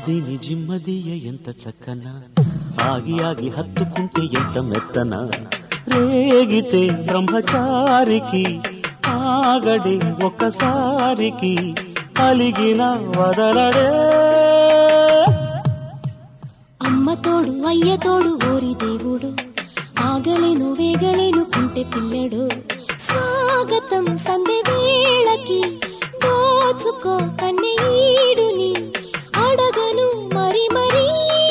దీని జిమ్మదియ ఎంత చక్కన ఆగి ఆగి హత్తుకుంటే ఎంత మెత్తన రేగితే బ్రహ్మచారికి ఆగడి ఒక్కసారికి అలిగిన వదలడే అమ్మ తోడు అయ్య తోడు ఓరి దేవుడు ఆగలేను వేగలేను కుంటే పిల్లడు స్వాగతం సందే వేళకి దోచుకో కన్నీడుని అడగను మరి మరి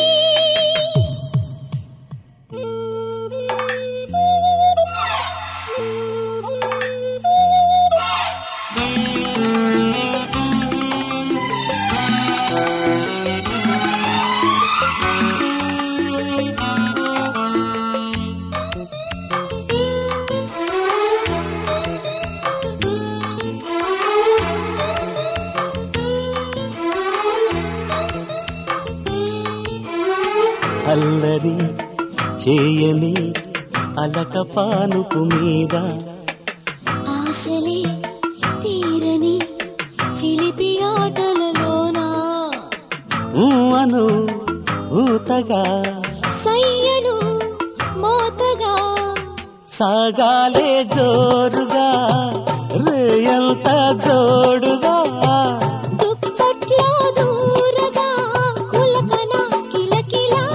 అల్లరి చేయని అలక పానుపు మీద ఆశలే తీరని చిలిపి ఆటలలోనా అను ఊతగా సయ్యను మోతగా సాగాలే జోరుగా రేయంత జోడుగా దుప్పట్లో దూరగా కులకన కిలకిలా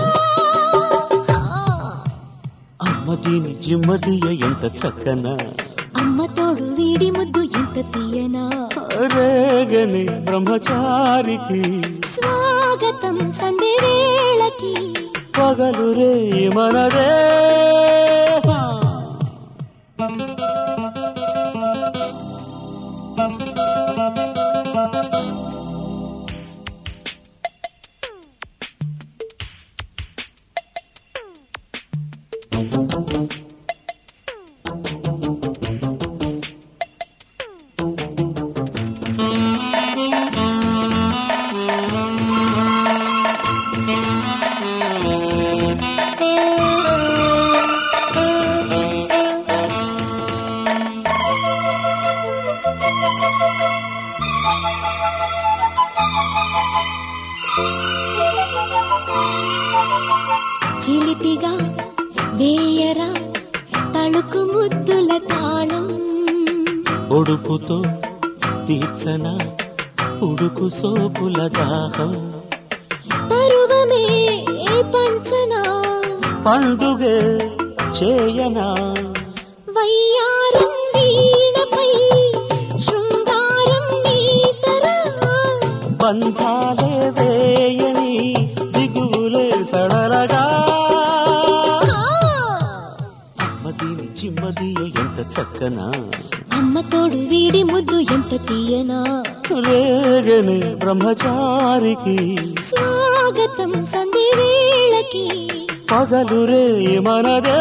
అమ్మ దీని జిమ్మదియ ఎంత చక్కన అమ్మ తోడు వీడి ముద్దు ఎంత తీయనా రేగని బ్రహ్మచారికి స్వాగతం సందే వేళకి పగలు రే మనదే చిలిపిగా వేయరా తళుకు ముద్దుల తాళం ఒడుపుతో తీర్చన ఉడుకు సోపుల దాహం పరువమే పంచనా పండుగే చేయనా వయ్యారం వీణపై శృంగారం మీతరా బంధాలే వేయని దిగులే సడలగా అమ్మ దీని జిమ్మదియ ఎంత చక్కన అమ్మ తోడు వీడి ముద్దు ఎంత తీయనా రేగని బ్రహ్మచారికి స్వాగతం సందే వేళకి పగలు రే మనదే